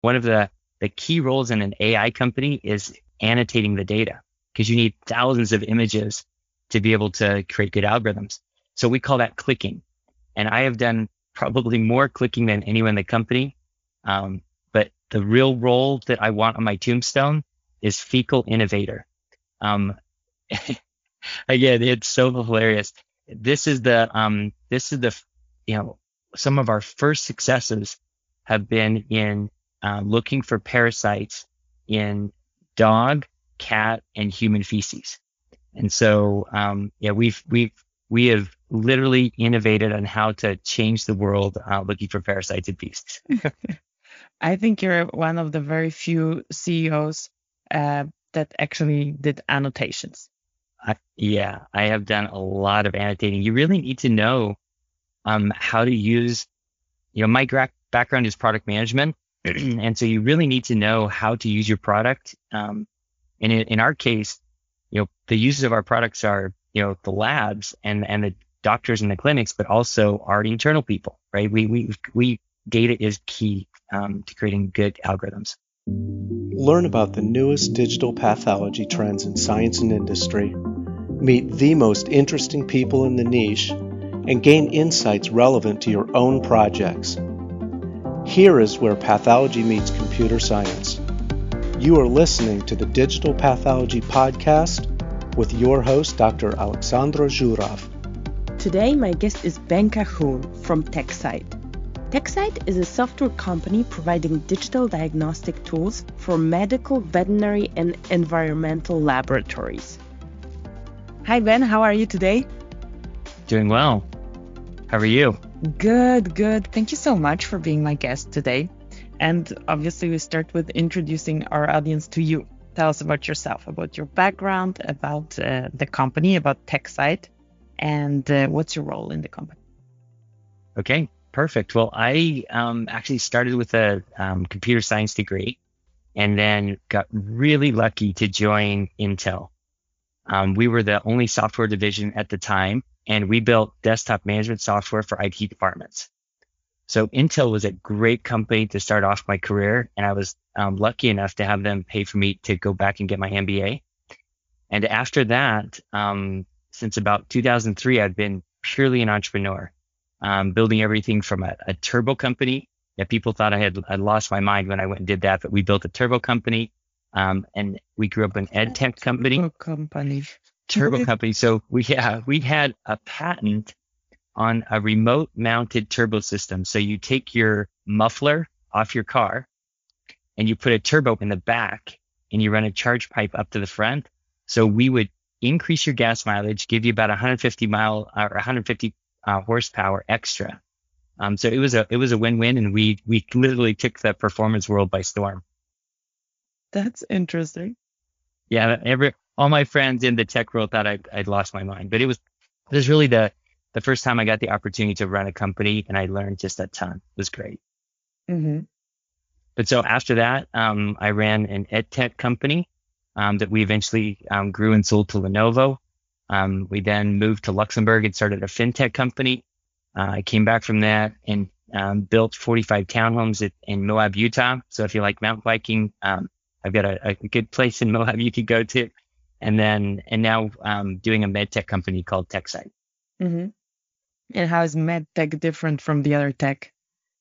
one of the key roles in an AI company is annotating the data because you need thousands of images to be able to create good algorithms. So we call that clicking. And I have done probably more clicking than anyone in the company. But the real role that I want on my tombstone is fecal innovator. Um, Again, it's so hilarious. This is the, some of our first successes have been in looking for parasites in dog, cat, and human feces. And so, we have literally innovated on how to change the world looking for parasites in feces. I think you're one of the very few CEOs that actually did annotations. I have done a lot of annotating. You really need to know how to use, my background is product management. And so you really need to know how to use your product. And in our case, the uses of our products are, the labs and the doctors in the clinics, but also our internal people, right? We data is key to creating good algorithms. Learn about the newest digital pathology trends in science and industry. Meet the most interesting people in the niche and gain insights relevant to your own projects. Here is where pathology meets computer science. You are listening to the Digital Pathology Podcast with your host, Dr. Alexandra Zhurov. Today, my guest is Ben Cahoon from TechSight. TechSight is a software company providing digital diagnostic tools for medical, veterinary, and environmental laboratories. Hi, Ben. How are you today? Doing well. How are you? Good. Thank you so much for being my guest today. And obviously, we start with introducing our audience to you. Tell us about yourself, about your background, about the company, about TechSight, and what's your role in the company. Okay, perfect. Well, I actually started with a computer science degree and then got really lucky to join Intel. We were the only software division at the time, and we built desktop management software for IT departments. So Intel was a great company to start off my career, and I was lucky enough to have them pay for me to go back and get my MBA. And after that, since about 2003, I've been purely an entrepreneur, building everything from a turbo company. Yeah, people thought I lost my mind when I went and did that, but we built a turbo company. And we grew up an ed tech company. Turbo company. So we had a patent on a remote mounted turbo system. So you take your muffler off your car and you put a turbo in the back and you run a charge pipe up to the front. So we would increase your gas mileage, give you about 150 horsepower extra. So it was a win-win, and we literally took the performance world by storm. That's interesting. Yeah, all my friends in the tech world thought I'd lost my mind, but it was really the first time I got the opportunity to run a company, and I learned just a ton. It was great. Mm-hmm. But so after that, I ran an ed tech company that we eventually grew and sold to Lenovo. We then moved to Luxembourg and started a fintech company. I came back from that and built 45 townhomes in Moab, Utah. So if you like mountain biking, I've got a good place in Moab you could go to. And now doing a med tech company called TechSight. Mm-hmm. And how is med tech different from the other tech?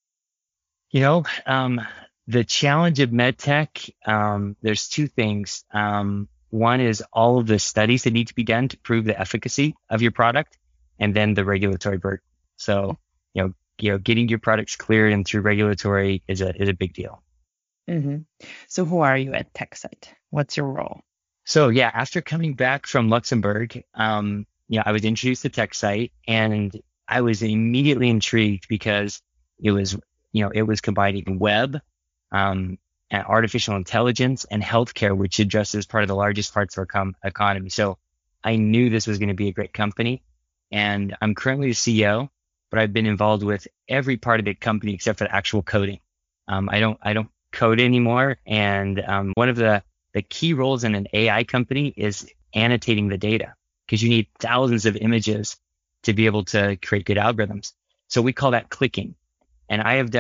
The challenge of med tech, there's two things. One is all of the studies that need to be done to prove the efficacy of your product, and then the regulatory burden. So, getting your products cleared and through regulatory is a big deal. Mm-hmm. So who are you at TechSight? What's your role? So yeah, after coming back from Luxembourg, I was introduced to TechSight, and I was immediately intrigued because it was combining web, and artificial intelligence and healthcare, which addresses part of the largest parts of our economy. So I knew this was going to be a great company, and I'm currently the CEO, but I've been involved with every part of the company except for the actual coding. I don't code anymore, and one of the key roles in an AI company is annotating the data because you need thousands of images to be able to create good algorithms. So we call that clicking, and I have done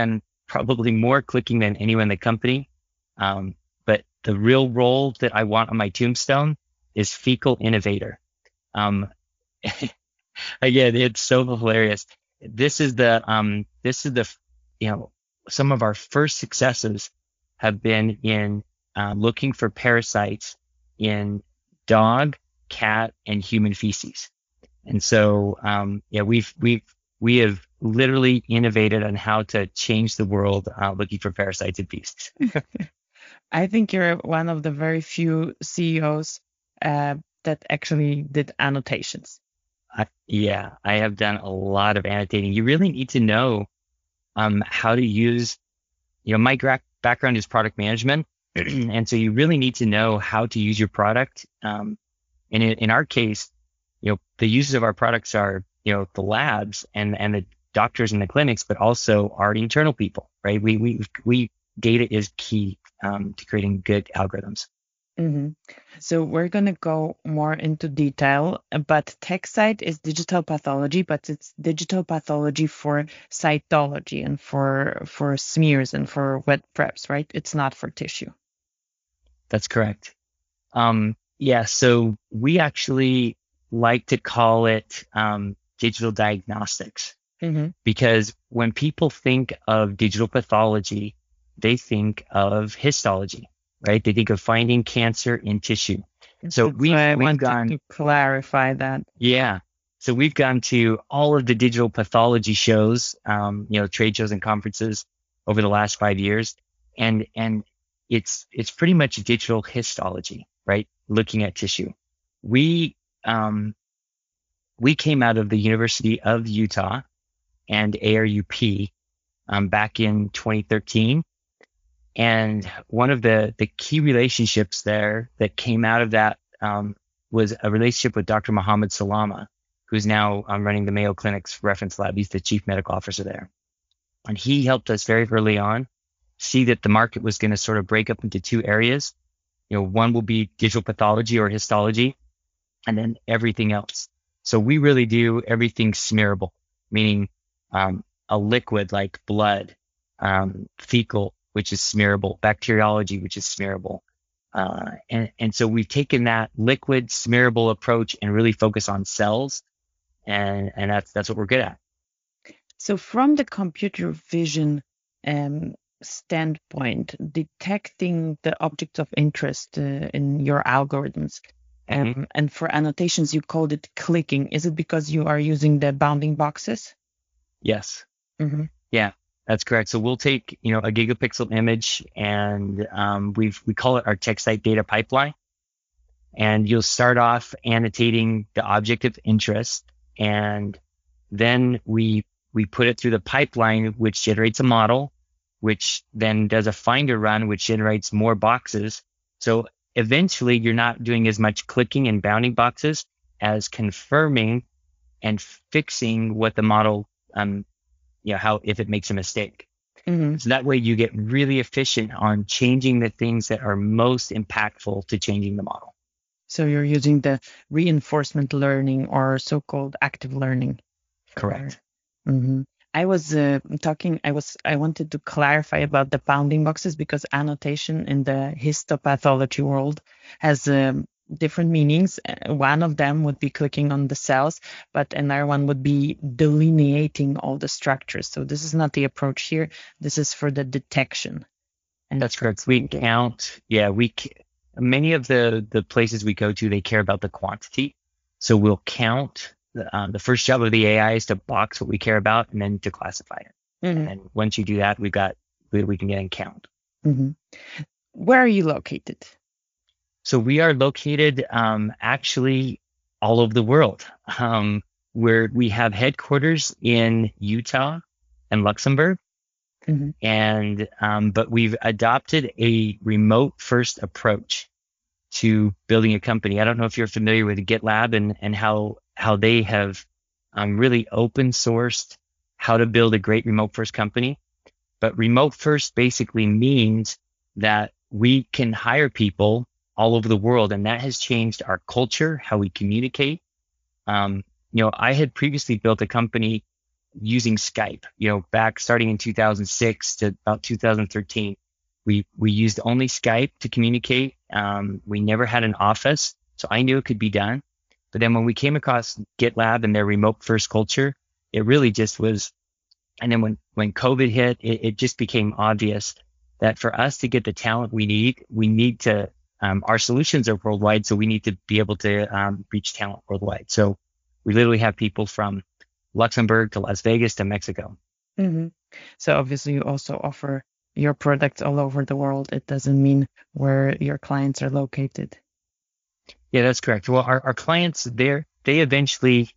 probably more clicking than anyone in the company. But the real role that I want on my tombstone is fecal innovator. Um, Again, it's so hilarious. This is the, some of our first successes have been in looking for parasites in dog, cat, and human feces. And so, we have literally innovated on how to change the world looking for parasites in feces. I think you're one of the very few CEOs that actually did annotations. I have done a lot of annotating. You really need to know how to use, my background is product management. And so you really need to know how to use your product. And in our case, the uses of our products are, the labs and the doctors in the clinics, but also our internal people, right? We data is key to creating good algorithms. Mm-hmm. So we're going to go more into detail, but TechCyte is digital pathology, but it's digital pathology for cytology and for smears and for wet preps, right? It's not for tissue. That's correct. So we actually like to call it digital diagnostics, because when people think of digital pathology, they think of histology. Right? They think of finding cancer in tissue. So we've gone to clarify that. Yeah. So we've gone to all of the digital pathology shows, trade shows and conferences over the last 5 years. And it's pretty much digital histology, right? Looking at tissue. We came out of the University of Utah and ARUP back in 2013. And one of the key relationships there that came out of that was a relationship with Dr. Mohammed Salama, who's now running the Mayo Clinic's reference lab. He's the chief medical officer there. And he helped us very early on see that the market was going to sort of break up into two areas. One will be digital pathology or histology, and then everything else. So we really do everything smearable, meaning a liquid like blood, fecal, which is smearable, bacteriology, which is smearable. And so we've taken that liquid smearable approach and really focus on cells. And that's what we're good at. So from the computer vision standpoint, detecting the objects of interest in your algorithms, and for annotations, you called it clicking. Is it because you are using the bounding boxes? Yes. Yeah. That's correct. So we'll take, a gigapixel image and we call it our TechCyte data pipeline. And you'll start off annotating the object of interest, and then we put it through the pipeline, which generates a model, which then does a finder run, which generates more boxes. So eventually you're not doing as much clicking and bounding boxes as confirming and fixing what the model if it makes a mistake. So that way you get really efficient on changing the things that are most impactful to changing the model. So you're using the reinforcement learning or so-called active learning. Correct. I was I wanted to clarify about the bounding boxes, because annotation in the histopathology world has different meanings. One of them would be clicking on the cells, but another one would be delineating all the structures. So this is not the approach here. This is for the detection. And that's correct. We count. Yeah, many of the places we go to, they care about the quantity. So we'll count. The first job of the AI is to box what we care about and then to classify it. And once you do that, we can get and count. Where are you located? So we are located actually all over the world, where we have headquarters in Utah and Luxembourg. And but we've adopted a remote first approach to building a company. I don't know if you're familiar with GitLab and how they have really open sourced how to build a great remote first company. But remote first basically means that we can hire people all over the world, and that has changed our culture, how we communicate. I had previously built a company using Skype. Back starting in 2006 to about 2013, we used only Skype to communicate. We never had an office, so I knew it could be done. But then when we came across GitLab and their remote first culture, it really just was. And then when COVID hit, it just became obvious that for us to get the talent we need to, our solutions are worldwide, so we need to be able to reach talent worldwide. So we literally have people from Luxembourg to Las Vegas to Mexico. Mm-hmm. So obviously you also offer your products all over the world. It doesn't mean where your clients are located. Yeah, that's correct. Well, our clients, they eventually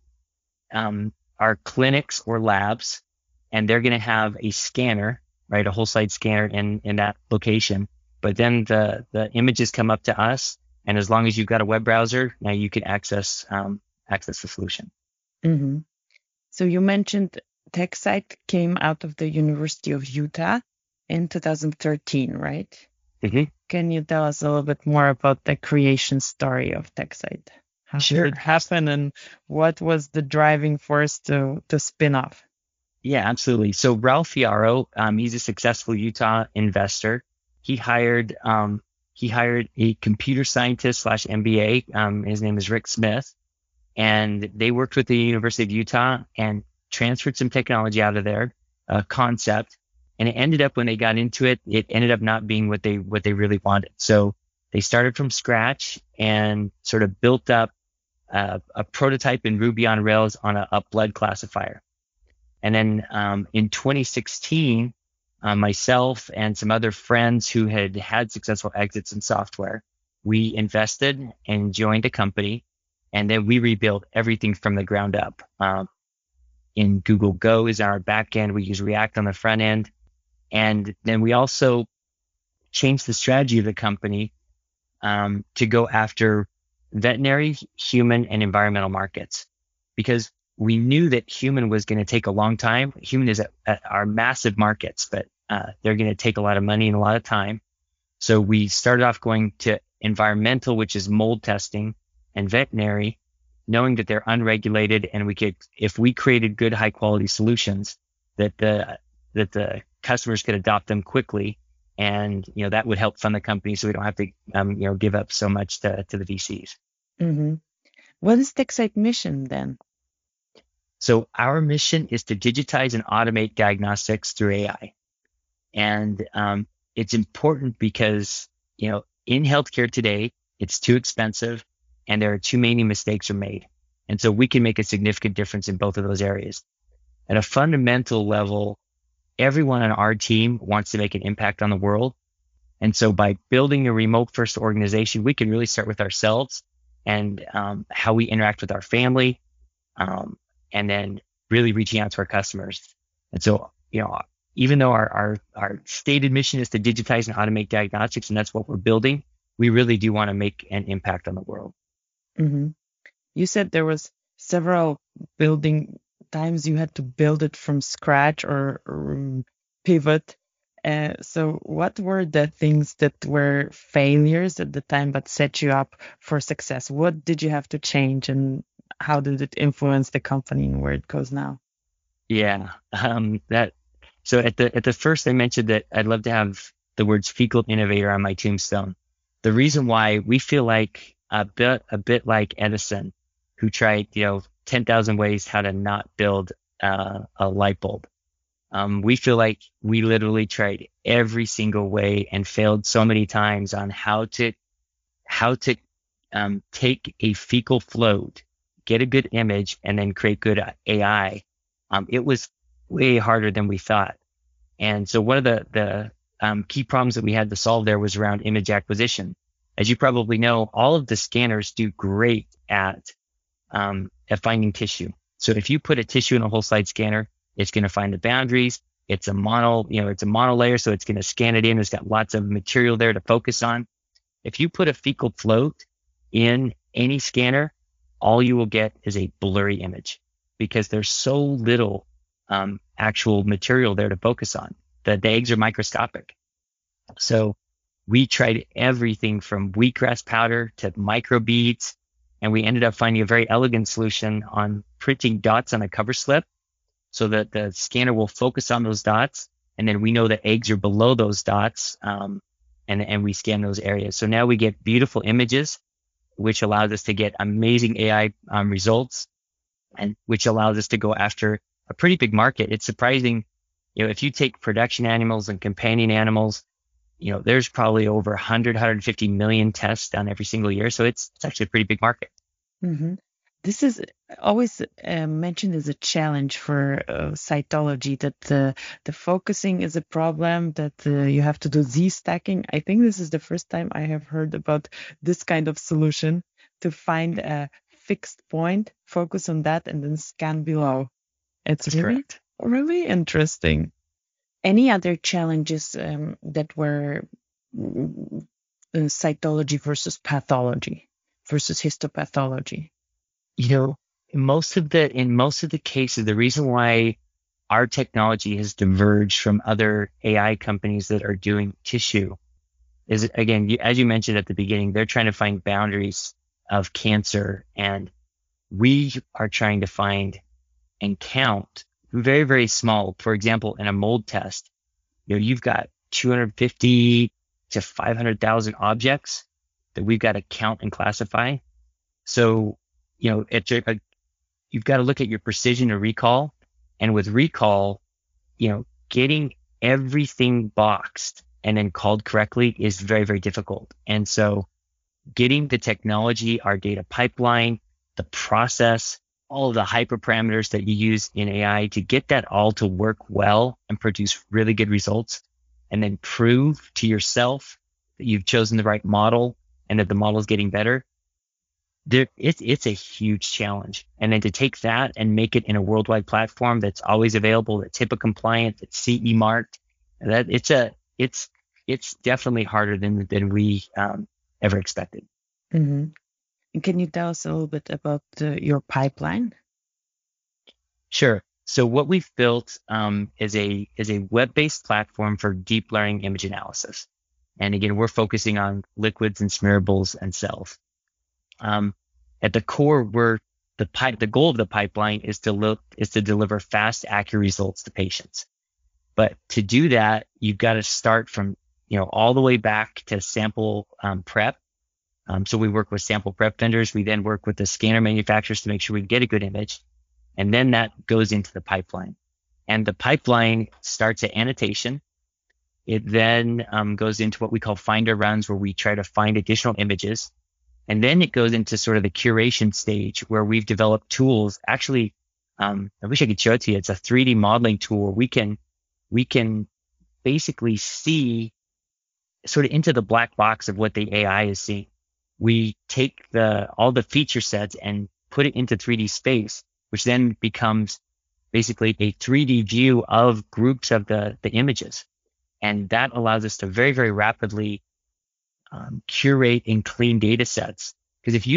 are clinics or labs, and they're going to have a scanner, right, a whole site scanner in that location. But then the images come up to us, and as long as you've got a web browser, now you can access the solution. Mm-hmm. So you mentioned TechSite came out of the University of Utah in 2013, right? Mm-hmm. Can you tell us a little bit more about the creation story of TechSite? How Sure. did it happen, and what was the driving force to spin off? Yeah, absolutely. So Ralph Fiaro, he's a successful Utah investor. He hired a computer scientist / MBA. His name is Rick Smith, and they worked with the University of Utah and transferred some technology out of there, concept. And it ended up, when they got into it, it ended up not being what they really wanted. So they started from scratch and sort of built up a prototype in Ruby on Rails on a blood classifier. And then in 2016, myself and some other friends who had successful exits in software, we invested and joined a company, and then we rebuilt everything from the ground up. In Google Go is our back end. We use React on the front end. And then we also changed the strategy of the company to go after veterinary, human, and environmental markets, because we knew that human was going to take a long time. Human is our massive markets, but they're going to take a lot of money and a lot of time. So we started off going to environmental, which is mold testing, and veterinary, knowing that they're unregulated, and if we created good, high quality solutions, that the customers could adopt them quickly, and that would help fund the company, so we don't have to give up so much to the VCs. Mm-hmm. What is TechSite mission then? So our mission is to digitize and automate diagnostics through AI, and it's important because in healthcare today it's too expensive, and there are too many mistakes are made, and so we can make a significant difference in both of those areas. At a fundamental level, everyone on our team wants to make an impact on the world. And so by building a remote first organization, we can really start with ourselves and how we interact with our family, and then really reaching out to our customers. And so, even though our stated mission is to digitize and automate diagnostics, and that's what we're building, we really do want to make an impact on the world. Mm-hmm. You said there was several building times you had to build it from scratch or pivot. So what were the things that were failures at the time but set you up for success? What did you have to change, and how did it influence the company and where it goes now? Yeah, so at the first I mentioned that I'd love to have the words fecal innovator on my tombstone. The reason why, we feel like a bit like Edison, who tried 10,000 ways how to not build a light bulb. We feel like we literally tried every single way and failed so many times on how to take a fecal float, get a good image, and then create good AI. It was way harder than we thought. And so one of the key problems that we had to solve there was around image acquisition. As you probably know, all of the scanners do great at finding tissue. So if you put a tissue in a whole slide scanner, it's going to find the boundaries. It's a mono layer, so it's going to scan it in. It's got lots of material there to focus on. If you put a fecal float in any scanner, all you will get is a blurry image, because there's so little actual material there to focus on. The eggs are microscopic. So we tried everything from wheatgrass powder to microbeads, and we ended up finding a very elegant solution on printing dots on a cover slip. so that the scanner will focus on those dots, and then we know that eggs are below those dots, and we scan those areas. So now we get beautiful images, which allows us to get amazing AI results, and which allows us to go after a pretty big market. It's surprising, if you take production animals and companion animals, there's probably over 150 million tests done every single year. So it's actually a pretty big market. Mm-hmm. This is always mentioned as a challenge for cytology, that the focusing is a problem, that you have to do Z-stacking. I think this is the first time I have heard about this kind of solution, to find a fixed point, focus on that, and then scan below. It's That's really, correct. really interesting. Any other challenges that were cytology versus pathology versus histopathology? In most of the cases, the reason why our technology has diverged from other AI companies that are doing tissue is, again, as you mentioned at the beginning, they're trying to find boundaries of cancer, and we are trying to find and count very, very small. For example, in a mold test, you've got 250 to 500,000 objects that we've got to count and classify. So, you've got to look at your precision of recall. And with recall, getting everything boxed and then called correctly is very, very difficult. And so getting the technology, our data pipeline, the process, all of the hyperparameters that you use in AI to get that all to work well and produce really good results, and then prove to yourself that you've chosen the right model and that the model is getting better. It's a huge challenge. And then to take that and make it in a worldwide platform that's always available, that's HIPAA compliant, that's CE marked, that it's definitely harder than we ever expected. Mm-hmm. And can you tell us a little bit about your pipeline? Sure. So what we've built is a web-based platform for deep learning image analysis. And again, we're focusing on liquids and smearables and cells. At the core, the goal of the pipeline is to deliver fast, accurate results to patients. But to do that, you've got to start from all the way back to sample prep. So we work with sample prep vendors. We then work with the scanner manufacturers to make sure we get a good image, and then that goes into the pipeline. And the pipeline starts at annotation. It then goes into what we call finder runs, where we try to find additional images. And then it goes into sort of the curation stage, where we've developed tools. Actually, I wish I could show it to you. It's a 3D modeling tool where we can basically see sort of into the black box of what the AI is seeing. We take all the feature sets and put it into 3D space, which then becomes basically a 3D view of groups of the images. And that allows us to very, very rapidly curate and clean data sets. Because if you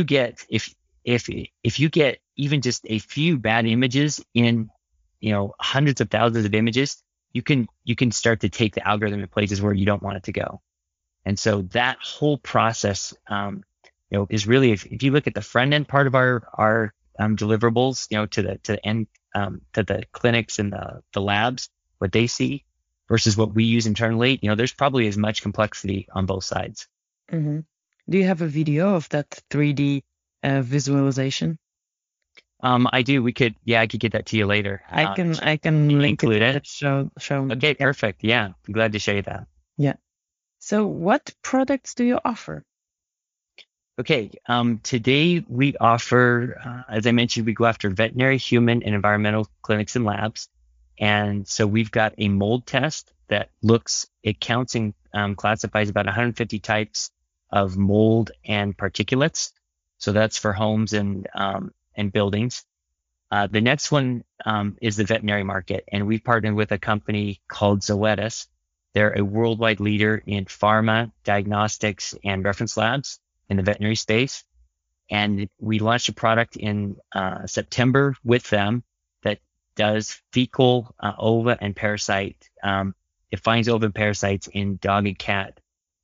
get even just a few bad images in hundreds of thousands of images, you can start to take the algorithm in places where you don't want it to go. And so that whole process is really, if you look at the front end part of our deliverables, to the end, to the clinics and the labs, what they see versus what we use internally, there's probably as much complexity on both sides. Mm-hmm. Do you have a video of that 3D visualization? I do. I could get that to you later. I can link include it. Show me. Okay, perfect. Yeah, I'm glad to show you that. Yeah. So what products do you offer? Okay. Today we offer, as I mentioned, we go after veterinary, human, and environmental clinics and labs. And so we've got a mold test that it counts and classifies about 150 types of mold and particulates. So that's for homes and buildings. The next one is the veterinary market, and we've partnered with a company called Zoetis. They're a worldwide leader in pharma, diagnostics, and reference labs in the veterinary space. And we launched a product in September with them that does fecal ova and parasite. It finds ova and parasites in dog and cat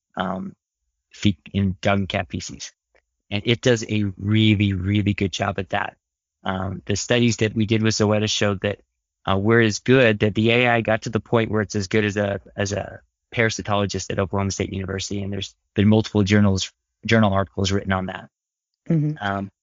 feces. And it does a really, really good job at that. The studies that we did with Zoetis showed that we're as good that the AI got to the point where it's as good as a parasitologist at Oklahoma State University, and there's been multiple journal articles written on that. Mhm.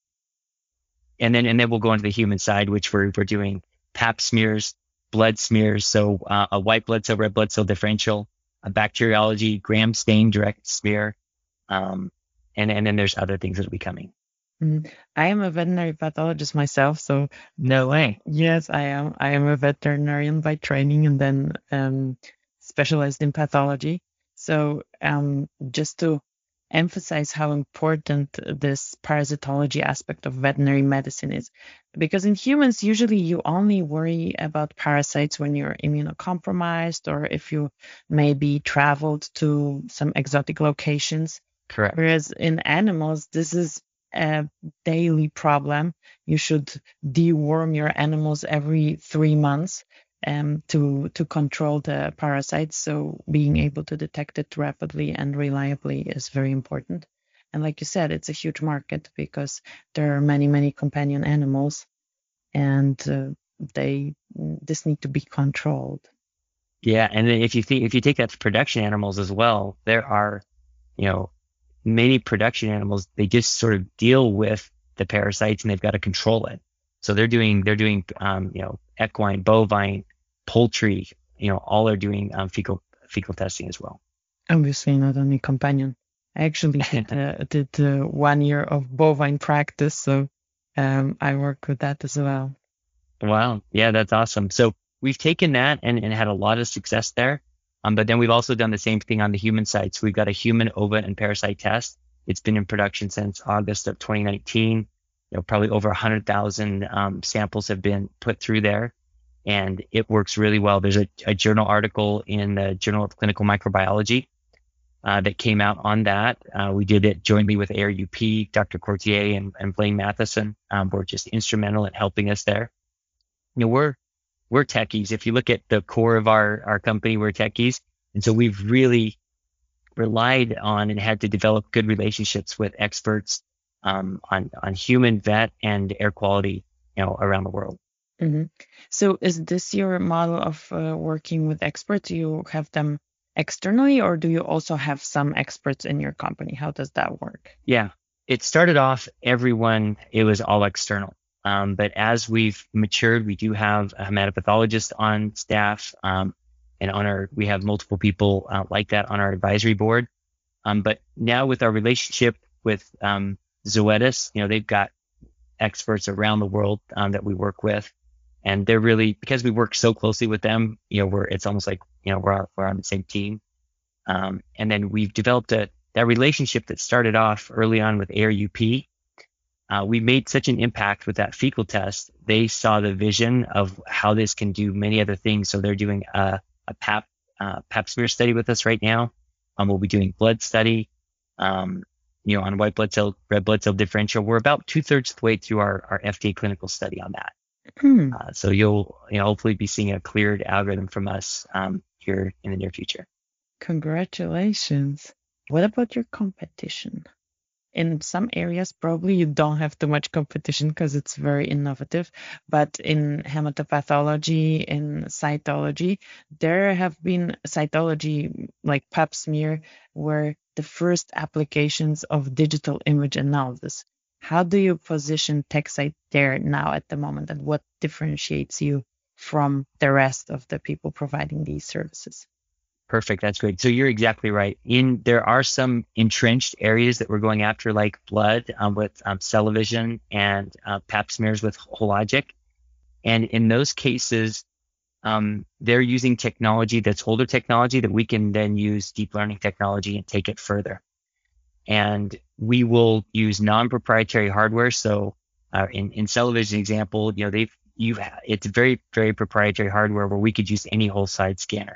And then we'll go into the human side, which we're doing Pap smears, blood smears, so a white blood cell, red blood cell differential, a bacteriology, gram stain direct smear, and then there's other things that will be coming. I am a veterinary pathologist myself, so No way. yes, I am. I am a veterinarian by training, and then specialized in pathology. So just to emphasize how important this parasitology aspect of veterinary medicine is, because in humans, usually you only worry about parasites when you're immunocompromised or if you maybe traveled to some exotic locations. Correct. Whereas in animals, this is a daily problem. You should deworm your animals every 3 months to control the parasites. So being able to detect it rapidly and reliably is very important. And like you said, it's a huge market because there are many, many companion animals, and this need to be controlled. Yeah, and then if you take that to production animals as well, there are, many production animals, they just sort of deal with the parasites and they've got to control it. So they're doing equine, bovine, poultry, all are doing fecal testing as well. Obviously, not only companion. I actually did 1 year of bovine practice, so I work with that as well. Wow, yeah, that's awesome. So we've taken that and had a lot of success there. But then we've also done the same thing on the human side. So we've got a human ova and parasite test. It's been in production since August of 2019. Probably over 100,000 samples have been put through there, and it works really well. There's a journal article in the Journal of Clinical Microbiology that came out on that. We did it jointly with ARUP, Dr. Courtier and Blaine Matheson were just instrumental in helping us there. We're techies. If you look at the core of our company, we're techies. And so we've really relied on and had to develop good relationships with experts on human, vet, and air quality, around the world. Mm-hmm. So is this your model of working with experts? Do you have them externally, or do you also have some experts in your company? How does that work? Yeah, it started off it was all external. But as we've matured, we do have a hematopathologist on staff, and we have multiple people like that on our advisory board. But now with our relationship with Zoetis, they've got experts around the world that we work with, and they're really, because we work so closely with them, it's almost like we're on the same team. And then we've developed that relationship that started off early on with ARUP. We made such an impact with that fecal test. They saw the vision of how this can do many other things. So they're doing a pap smear study with us right now. We'll be doing blood study, on white blood cell, red blood cell differential. We're about 2/3 the way through our FDA clinical study on that. So you'll hopefully be seeing a cleared algorithm from us here in the near future. Congratulations. What about your competition? In some areas, probably you don't have too much competition because it's very innovative. But in hematopathology, in cytology, there have been cytology like Pap smear were the first applications of digital image analysis. How do you position TechCite there now at the moment, and what differentiates you from the rest of the people providing these services? Perfect. That's great. So you're exactly right. There are some entrenched areas that we're going after, like blood with Celavision and Pap smears with Hologic. And in those cases, they're using technology that's older technology that we can then use deep learning technology and take it further. And we will use non-proprietary hardware. So in Celavision example, it's very, very proprietary hardware where we could use any whole side scanner.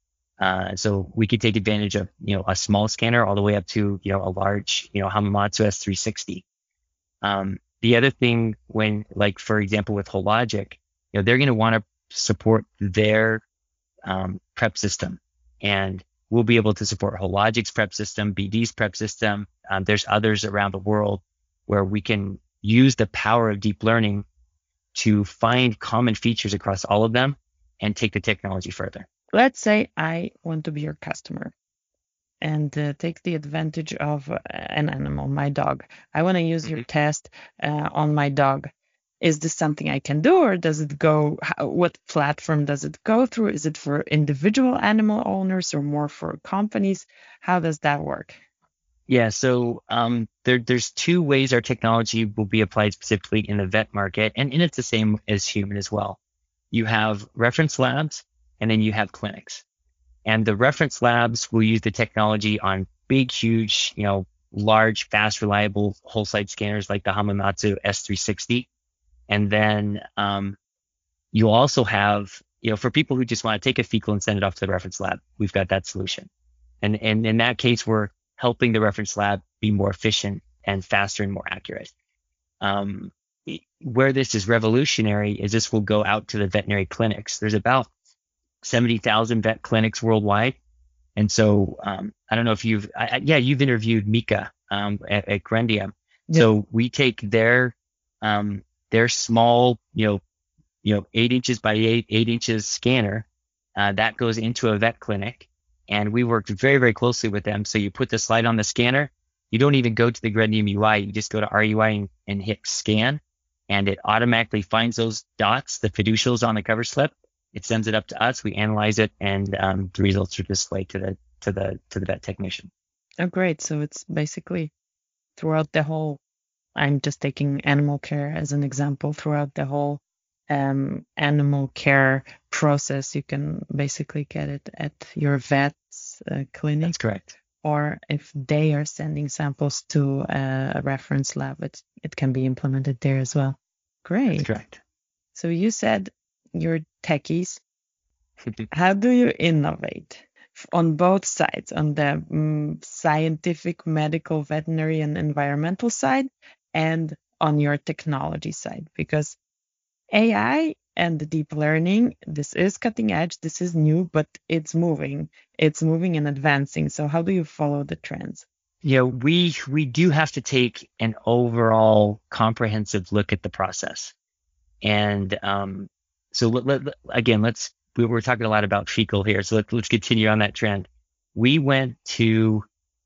So we could take advantage of, a small scanner all the way up to, a large, Hamamatsu S360. The other thing for example, with Hologic, they're going to want to support their prep system, and we'll be able to support Hologic's prep system, BD's prep system. There's others around the world where we can use the power of deep learning to find common features across all of them and take the technology further. Let's say I want to be your customer and take the advantage of an animal, my dog. I want to use your test on my dog. Is this something I can do, or does it go, what platform does it go through? Is it for individual animal owners or more for companies? How does that work? Yeah, so there's two ways our technology will be applied specifically in the vet market, and it's the same as human as well. You have reference labs, and then you have clinics. And the reference labs will use the technology on big, huge, large, fast, reliable whole site scanners like the Hamamatsu S360. And then you'll also have, for people who just want to take a fecal and send it off to the reference lab, we've got that solution. And in that case, we're helping the reference lab be more efficient and faster and more accurate. Where this is revolutionary is this will go out to the veterinary clinics. There's about 70,000 vet clinics worldwide. And so I don't know if you've interviewed Mika at Grendium. Yeah. So we take their small, 8 inches by 8 inches scanner that goes into a vet clinic. And we worked very, very closely with them. So you put the slide on the scanner. You don't even go to the Grendium UI. You just go to our UI and hit scan, and it automatically finds those dots, the fiducials on the cover slip. It sends it up to us. We analyze it, and the results are displayed to the vet technician. Oh, great! So it's basically throughout the whole. I'm just taking animal care as an example. Throughout the whole animal care process, you can basically get it at your vet's clinic. That's correct. Or if they are sending samples to a reference lab, it can be implemented there as well. Great. That's correct. So you said you're techies. How do you innovate on both sides, on the scientific, medical, veterinary, and environmental side, and on your technology side? Because AI and the deep learning, this is cutting edge, this is new, but it's moving and advancing. So how do you follow the trends? Yeah, we do have to take an overall comprehensive look at the process. And so we're talking a lot about fecal here, so let's continue on that trend. We went to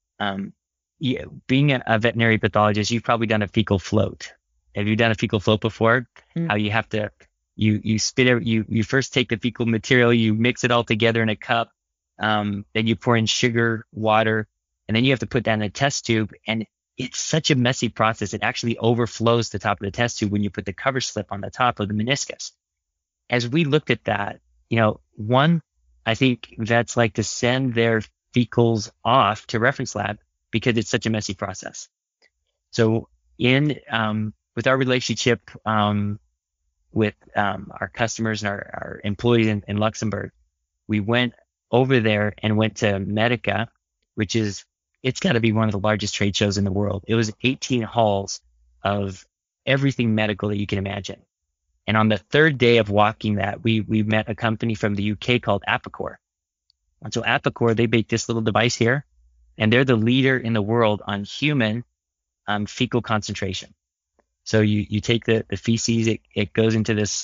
being a veterinary pathologist, you've probably done a fecal float. Have you done a fecal float before? How you have to, you spit it, you first take the fecal material, you mix it all together in a cup, then you pour in sugar, water, and then you have to put that in a test tube. And it's such a messy process. It actually overflows the top of the test tube when you put the cover slip on the top of the meniscus. As we looked at that, I think vets like to send their fecals off to reference lab because it's such a messy process. So with our relationship with our customers and our employees in Luxembourg, we went over there and went to Medica, which it's got to be one of the largest trade shows in the world. It was 18 halls of everything medical that you can imagine. And on the third day of walking that, we met a company from the UK called Apicore. And so Apicore, they make this little device here, and they're the leader in the world on human fecal concentration. So you take the feces, it goes into this,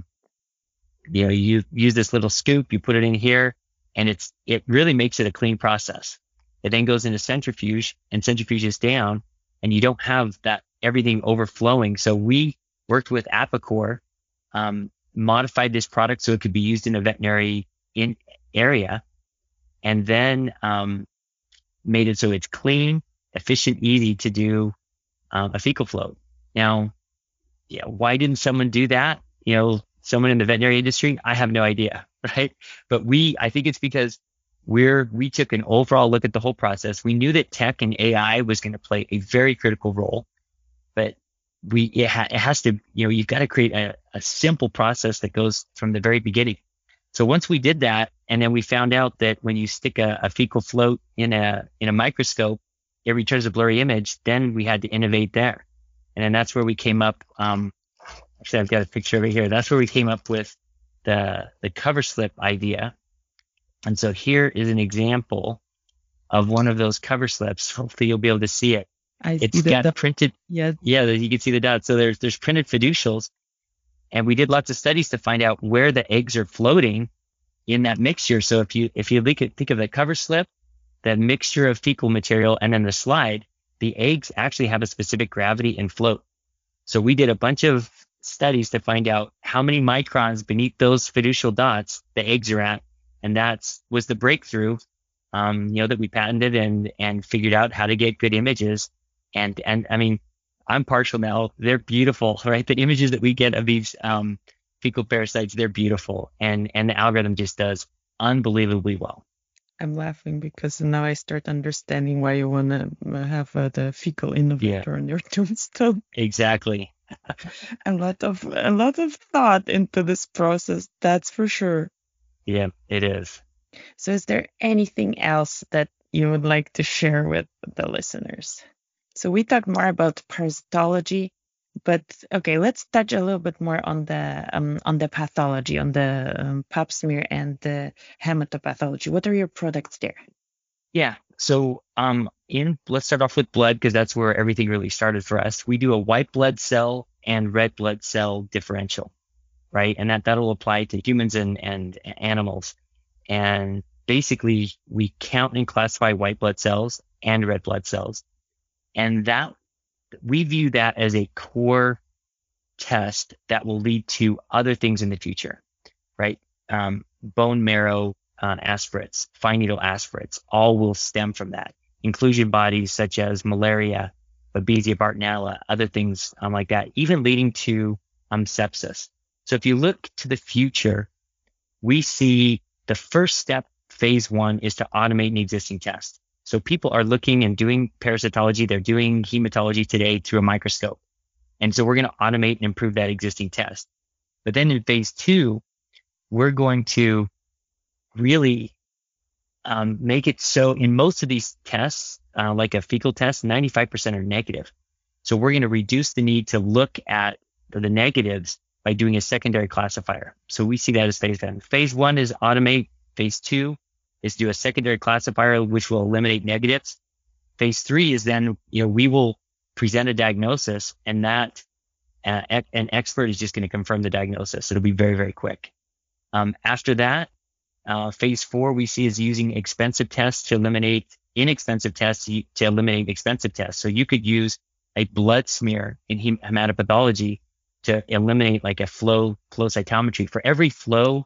you use this little scoop, you put it in here, and it really makes it a clean process. It then goes into centrifuge and centrifuges down, and you don't have that everything overflowing. So we worked with Apicore, modified this product so it could be used in a veterinary area, and then made it so it's clean, efficient, easy to do a fecal float. Now, why didn't someone do that? Someone in the veterinary industry, I have no idea, right? But I think it's because we took an overall look at the whole process. We knew that tech and AI was going to play a very critical role, but it has to, you've got to create a simple process that goes from the very beginning. So once we did that, and then we found out that when you stick a fecal float in a microscope, it returns a blurry image, then we had to innovate there. And then that's where we came up, actually I've got a picture over here. That's where we came up with the cover slip idea. And so here is an example of one of those cover slips. Hopefully you'll be able to see it. It's got printed. Yeah. Yeah, you can see the dots. So there's printed fiducials. And we did lots of studies to find out where the eggs are floating in that mixture. So if you think of the cover slip, that mixture of fecal material, and then the slide, the eggs actually have a specific gravity and float. So we did a bunch of studies to find out how many microns beneath those fiducial dots the eggs are at. And was the breakthrough, that we patented and figured out how to get good images. And I mean, I'm partial now. They're beautiful, right? The images that we get of these fecal parasites, they're beautiful. And the algorithm just does unbelievably well. I'm laughing because now I start understanding why you want to have the fecal innovator on your tombstone. Exactly. A lot of thought into this process, that's for sure. Yeah, it is. So is there anything else that you would like to share with the listeners? So we talked more about parasitology, but okay, let's touch a little bit more on the pathology, on the pap smear and the hematopathology. What are your products there? Yeah. So let's start off with blood, because that's where everything really started for us. We do a white blood cell and red blood cell differential, right? And that'll apply to humans and animals. And basically, we count and classify white blood cells and red blood cells. And that we view that as a core test that will lead to other things in the future, right? Bone marrow aspirates, fine needle aspirates, all will stem from that. Inclusion bodies such as malaria, Babesia bartonella, other things like that, even leading to sepsis. So if you look to the future, we see the first step, phase 1, is to automate an existing test. So people are looking and doing parasitology, they're doing hematology today through a microscope. And so we're going to automate and improve that existing test. But then in phase 2, we're going to really make it so in most of these tests, like a fecal test, 95% are negative. So we're going to reduce the need to look at the negatives by doing a secondary classifier. So we see that as phase 1. Phase 1 is automate. Phase 2 is do a secondary classifier, which will eliminate negatives. Phase 3 is then, we will present a diagnosis, and that an expert is just going to confirm the diagnosis. It'll be very, very quick. After that, phase 4 we see is using expensive tests to eliminate inexpensive tests to eliminate expensive tests. So you could use a blood smear in hematopathology to eliminate like a flow cytometry. For every flow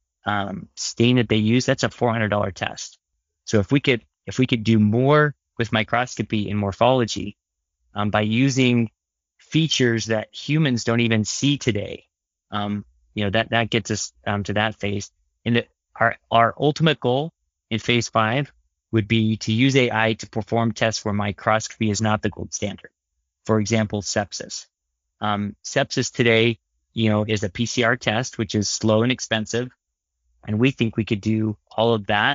stain that they use, that's a $400 test. So if we could do more with microscopy and morphology by using features that humans don't even see today, that gets us to that phase. And our ultimate goal in phase 5 would be to use AI to perform tests where microscopy is not the gold standard. For example, sepsis. Sepsis today, is a PCR test, which is slow and expensive. And we think we could do all of that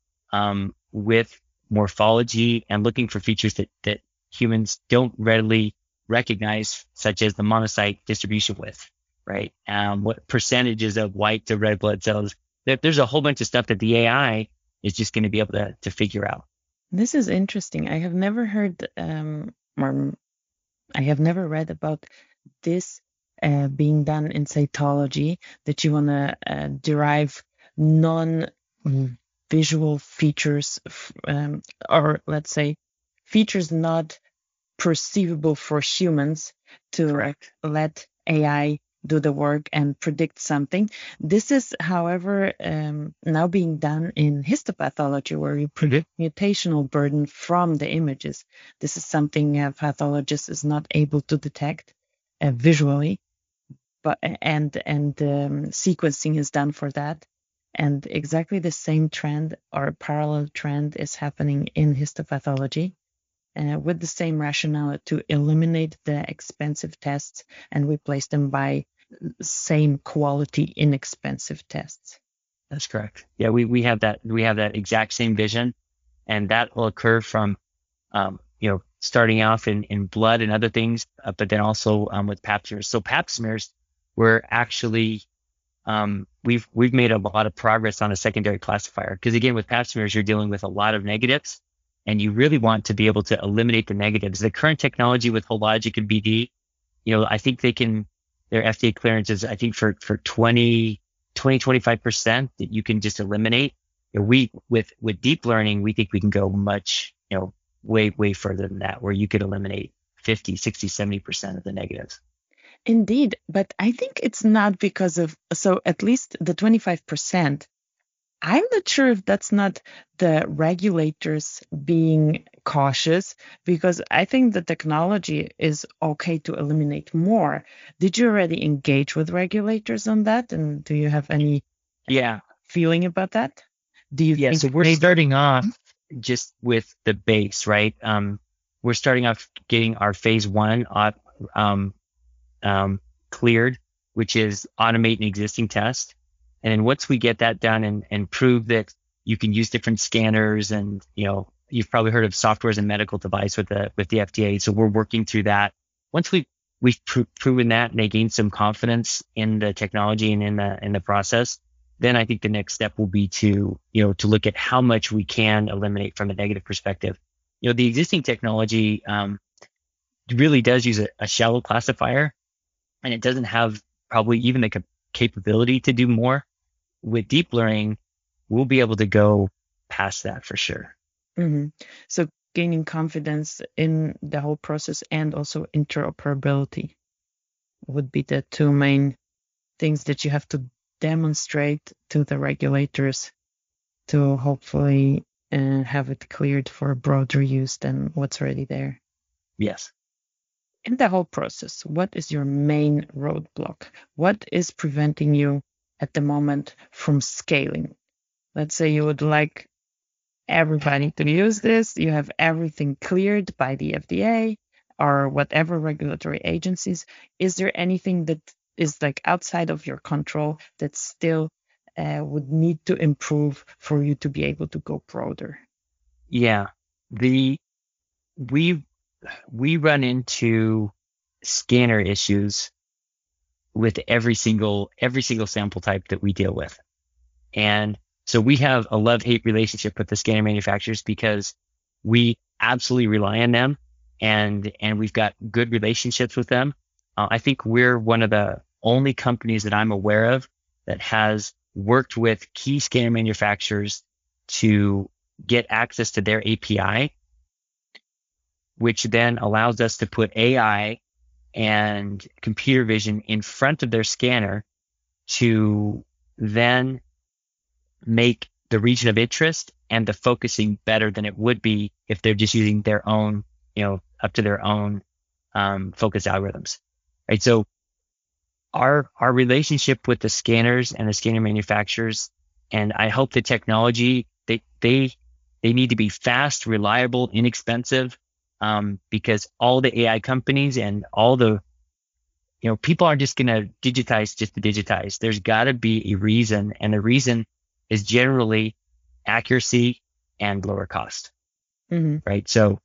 with morphology and looking for features that humans don't readily recognize, such as the monocyte distribution width, right? What percentages of white to red blood cells. There's a whole bunch of stuff that the AI is just going to be able to figure out. This is interesting. I have never heard or I have never read about this being done in cytology, that you want to derive non-visual features, or let's say features not perceivable for humans, to Correct. let AI do the work and predict something. This is, however, now being done in histopathology, where you predict mutational burden from the images. This is something a pathologist is not able to detect visually, but and sequencing is done for that. And exactly the same trend or parallel trend is happening in histopathology, with the same rationale to eliminate the expensive tests and replace them by same quality inexpensive tests. That's correct. Yeah, we have that exact same vision, and that will occur from starting off in blood and other things, but then also with pap smears. So pap smears, we're actually we've made a lot of progress on a secondary classifier, because again, with pap smears you're dealing with a lot of negatives, and you really want to be able to eliminate the negatives. The current technology with Hologic and BD, I think they can their FDA clearances, I think for 25% that you can just eliminate. With deep learning, we think we can go much, way further than that, where you could eliminate 50, 60, 70% of the negatives. Indeed, but I think it's not because of, so at least the 25%, I'm not sure if that's not the regulators being cautious, because I think the technology is okay to eliminate more. Did you already engage with regulators on that? And do you have any feeling about that? Do you think so we're starting off just with the base, right? We're starting off getting our phase 1 cleared, which is automate an existing test. And then once we get that done and prove that you can use different scanners, and you've probably heard of software as a medical device with the FDA. So we're working through that. Once we've proven that and they gain some confidence in the technology and in the process, then I think the next step will be to look at how much we can eliminate from a negative perspective. The existing technology really does use a shallow classifier, and it doesn't have probably even the capability to do more. With deep learning, we'll be able to go past that for sure. Mm-hmm. So gaining confidence in the whole process and also interoperability would be the two main things that you have to demonstrate to the regulators to hopefully have it cleared for broader use than what's already there. Yes. In the whole process, what is your main roadblock? What is preventing you at the moment from scaling? Let's say you would like everybody to use this. You have everything cleared by the FDA or whatever regulatory agencies. Is there anything that is like outside of your control that still would need to improve for you to be able to go broader? Yeah. We run into scanner issues with every single sample type that we deal with. And so we have a love-hate relationship with the scanner manufacturers because we absolutely rely on them and we've got good relationships with them. I think we're one of the only companies that I'm aware of that has worked with key scanner manufacturers to get access to their API, which then allows us to put AI and computer vision in front of their scanner to then make the region of interest and the focusing better than it would be if they're just using their own, up to their own focus algorithms, right? So our relationship with the scanners and the scanner manufacturers, and I hope the technology, they need to be fast, reliable, inexpensive, because all the AI companies and all the, people aren't just going to digitize just to digitize. There's got to be a reason, and the reason is generally accuracy and lower cost, right? So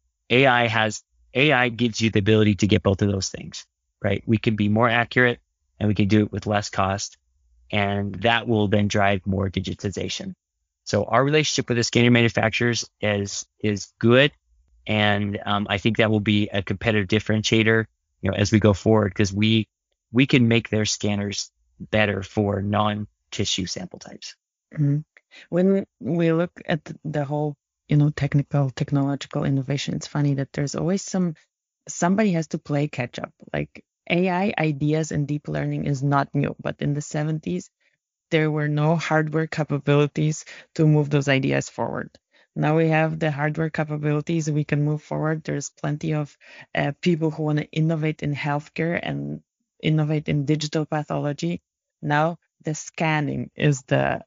AI gives you the ability to get both of those things, right? We can be more accurate and we can do it with less cost, and that will then drive more digitization. So our relationship with the scanner manufacturers is good. And I think that will be a competitive differentiator, as we go forward, because we can make their scanners better for non-tissue sample types. Mm-hmm. When we look at the whole, technological innovation, it's funny that there's always somebody has to play catch up. Like AI ideas and deep learning is not new, but in the 70s, there were no hardware capabilities to move those ideas forward. Now we have the hardware capabilities, we can move forward. There's plenty of people who want to innovate in healthcare and innovate in digital pathology. Now the scanning is the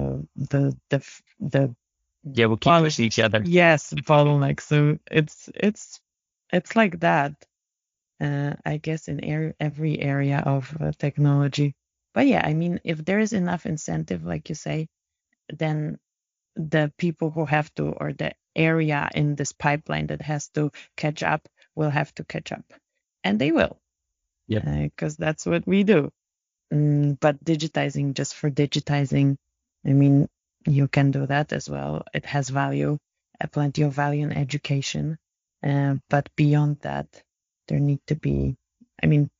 we'll keep pushing each other. Yes, bottleneck. So it's like that. I guess in every area of technology. But yeah, I mean, if there is enough incentive, like you say, then the people who have to, or the area in this pipeline that has to catch up will have to catch up, and they will. Yeah, because that's what we do. But digitizing just for digitizing, I mean, you can do that as well. It has value, plenty of value in education. But beyond that, there need to be, I mean,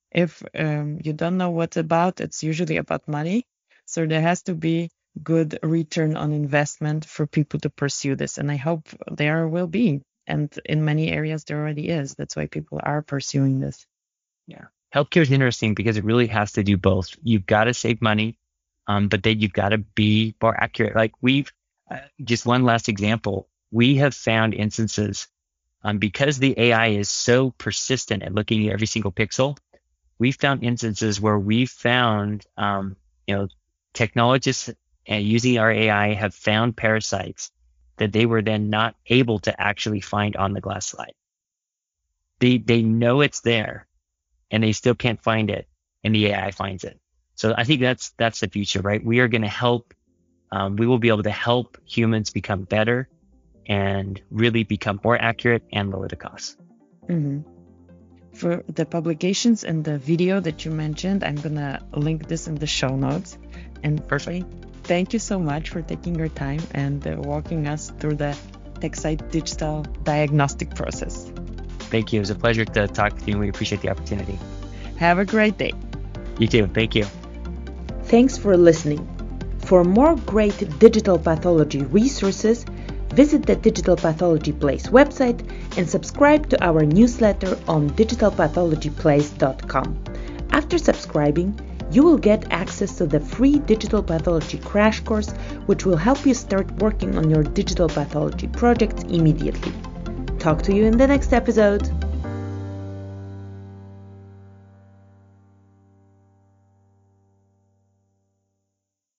if you don't know what's about, it's usually about money. So there has to be good return on investment for people to pursue this. And I hope there will be. And in many areas, there already is. That's why people are pursuing this. Yeah. Healthcare is interesting because it really has to do both. You've got to save money, but then you've got to be more accurate. Like just one last example, we have found instances because the AI is so persistent at looking at every single pixel. We found instances where we found, technologists using our AI have found parasites that they were then not able to actually find on the glass slide. They know it's there, and they still can't find it, and the AI finds it. So I think that's the future, right? We are going to help. We will be able to help humans become better and really become more accurate and lower the costs. Mm-hmm. For the publications and the video that you mentioned, I'm going to link this in the show notes. And perfect. Thank you so much for taking your time and walking us through the TechSite digital diagnostic process. Thank you. It was a pleasure to talk with you, and we appreciate the opportunity. Have a great day. You too. Thank you. Thanks for listening. For more great digital pathology resources, visit the Digital Pathology Place website and subscribe to our newsletter on digitalpathologyplace.com. After subscribing, you will get access to the free digital pathology crash course, which will help you start working on your digital pathology projects immediately. Talk to you in the next episode.